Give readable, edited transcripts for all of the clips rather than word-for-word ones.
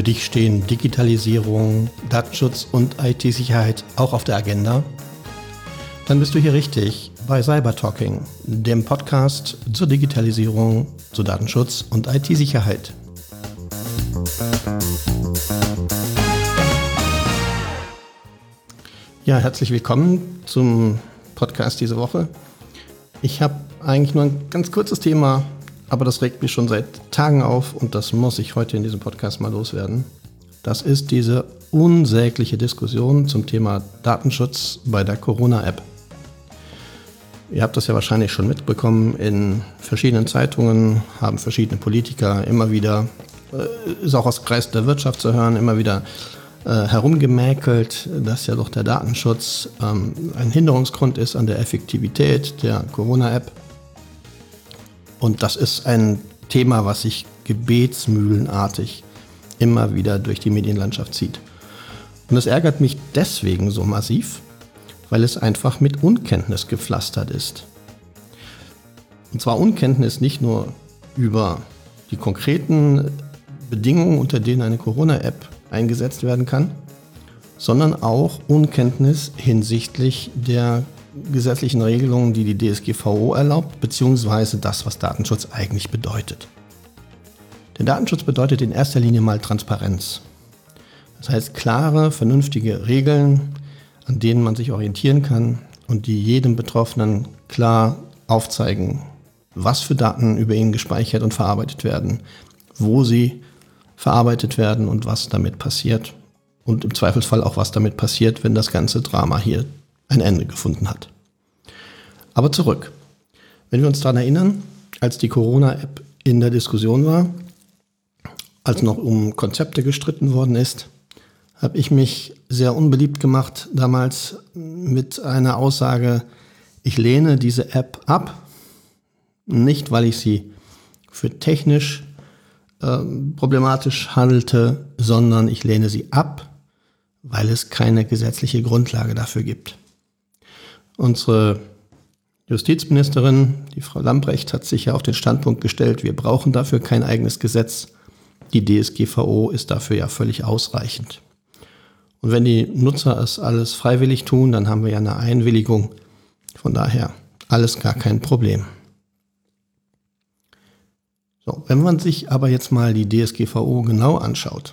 dich stehen Digitalisierung, Datenschutz und IT-Sicherheit auch auf der Agenda? Dann bist du hier richtig bei Cybertalking, dem Podcast zur Digitalisierung, zu Datenschutz und IT-Sicherheit. Ja, herzlich willkommen zum Podcast diese Woche. Ich habe eigentlich nur ein ganz kurzes Thema, aber das regt mich schon seit Tagen auf und das muss ich heute in diesem Podcast mal loswerden. Das ist diese unsägliche Diskussion zum Thema Datenschutz bei der Corona-App. Ihr habt das ja wahrscheinlich schon mitbekommen, in verschiedenen Zeitungen haben verschiedene Politiker immer wieder, ist auch aus Kreisen der Wirtschaft zu hören, immer wieder herumgemäkelt, dass ja doch der Datenschutz ein Hinderungsgrund ist an der Effektivität der Corona-App. Und das ist ein Thema, was sich gebetsmühlenartig immer wieder durch die Medienlandschaft zieht. Und es ärgert mich deswegen so massiv, weil es einfach mit Unkenntnis gepflastert ist. Und zwar Unkenntnis nicht nur über die konkreten Bedingungen, unter denen eine Corona-App eingesetzt werden kann, sondern auch Unkenntnis hinsichtlich der gesetzlichen Regelungen, die die DSGVO erlaubt, beziehungsweise das, was Datenschutz eigentlich bedeutet. Denn Datenschutz bedeutet in erster Linie mal Transparenz. Das heißt klare, vernünftige Regeln, an denen man sich orientieren kann und die jedem Betroffenen klar aufzeigen, was für Daten über ihn gespeichert und verarbeitet werden, wo sie verarbeitet werden und was damit passiert und im Zweifelsfall auch, was damit passiert, wenn das ganze Drama hier ein Ende gefunden hat. Aber zurück. Wenn wir uns daran erinnern, als die Corona-App in der Diskussion war, als noch um Konzepte gestritten worden ist, habe ich mich sehr unbeliebt gemacht damals mit einer Aussage, ich lehne diese App ab, nicht weil ich sie für technisch problematisch halte, sondern ich lehne sie ab, weil es keine gesetzliche Grundlage dafür gibt. Unsere Justizministerin, die Frau Lambrecht, hat sich ja auf den Standpunkt gestellt, wir brauchen dafür kein eigenes Gesetz. Die DSGVO ist dafür ja völlig ausreichend. Und wenn die Nutzer es alles freiwillig tun, dann haben wir ja eine Einwilligung. Von daher alles gar kein Problem. So, wenn man sich aber jetzt mal die DSGVO genau anschaut,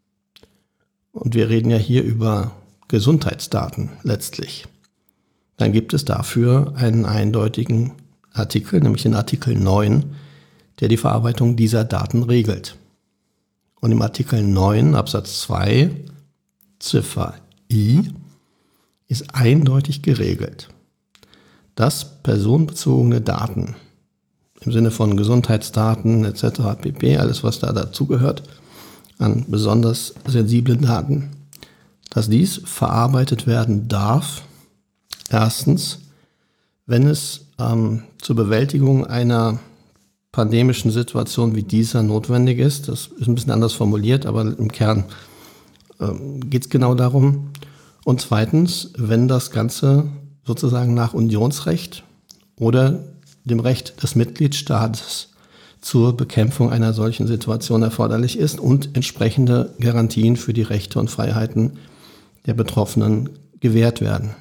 und wir reden ja hier über Gesundheitsdaten letztlich, dann gibt es dafür einen eindeutigen Artikel, nämlich den Artikel 9, der die Verarbeitung dieser Daten regelt. Und im Artikel 9 Absatz 2 Ziffer I ist eindeutig geregelt, dass personenbezogene Daten im Sinne von Gesundheitsdaten etc. pp., alles was da dazugehört, an besonders sensiblen Daten, dass dies verarbeitet werden darf. Erstens, wenn es zur Bewältigung einer pandemischen Situation wie dieser notwendig ist. Das ist ein bisschen anders formuliert, aber im Kern geht es genau darum. Und zweitens, wenn das Ganze sozusagen nach Unionsrecht oder dem Recht des Mitgliedstaates zur Bekämpfung einer solchen Situation erforderlich ist und entsprechende Garantien für die Rechte und Freiheiten der Betroffenen gewährt werden.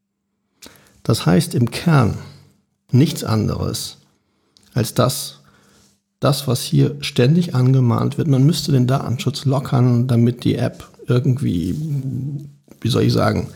Das heißt im Kern nichts anderes als das, was hier ständig angemahnt wird. Man müsste den Datenschutz lockern, damit die App irgendwie, wie soll ich sagen,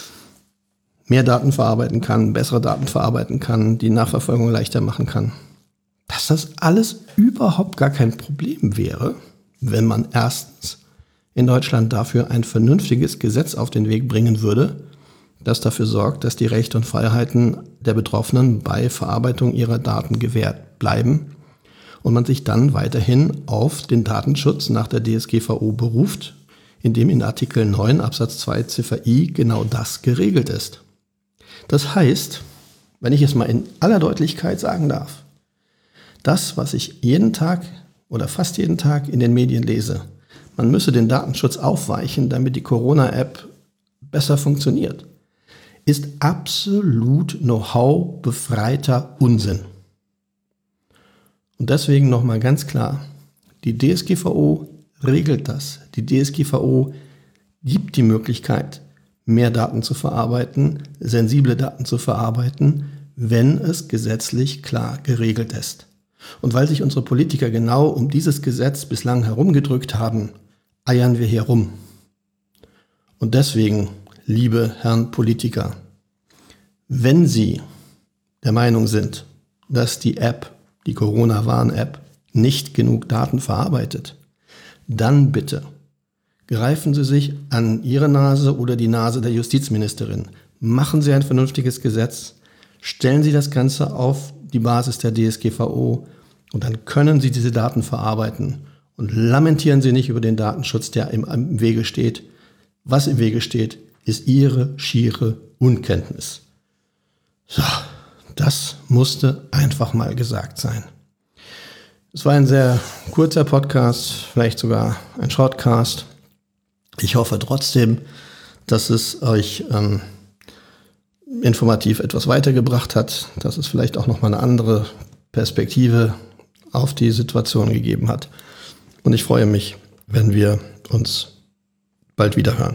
mehr Daten verarbeiten kann, bessere Daten verarbeiten kann, die Nachverfolgung leichter machen kann. Dass das alles überhaupt gar kein Problem wäre, wenn man erstens in Deutschland dafür ein vernünftiges Gesetz auf den Weg bringen würde, das dafür sorgt, dass die Rechte und Freiheiten der Betroffenen bei Verarbeitung ihrer Daten gewährt bleiben und man sich dann weiterhin auf den Datenschutz nach der DSGVO beruft, in dem in Artikel 9 Absatz 2 Ziffer I genau das geregelt ist. Das heißt, wenn ich es mal in aller Deutlichkeit sagen darf, das, was ich jeden Tag oder fast jeden Tag in den Medien lese, man müsse den Datenschutz aufweichen, damit die Corona-App besser funktioniert, ist absolut Know-how-befreiter Unsinn. Und deswegen nochmal ganz klar, die DSGVO regelt das. Die DSGVO gibt die Möglichkeit, mehr Daten zu verarbeiten, sensible Daten zu verarbeiten, wenn es gesetzlich klar geregelt ist. Und weil sich unsere Politiker genau um dieses Gesetz bislang herumgedrückt haben, eiern wir hier rum. Und deswegen, liebe Herren Politiker, wenn Sie der Meinung sind, dass die App, die Corona-Warn-App, nicht genug Daten verarbeitet, dann bitte greifen Sie sich an Ihre Nase oder die Nase der Justizministerin. Machen Sie ein vernünftiges Gesetz, stellen Sie das Ganze auf die Basis der DSGVO und dann können Sie diese Daten verarbeiten. Und lamentieren Sie nicht über den Datenschutz, der im Wege steht. Was im Wege steht, ist Ihre schiere Unkenntnis. So, das musste einfach mal gesagt sein. Es war ein sehr kurzer Podcast, vielleicht sogar ein Shortcast. Ich hoffe trotzdem, dass es euch informativ etwas weitergebracht hat, dass es vielleicht auch nochmal eine andere Perspektive auf die Situation gegeben hat. Und ich freue mich, wenn wir uns bald wieder hören.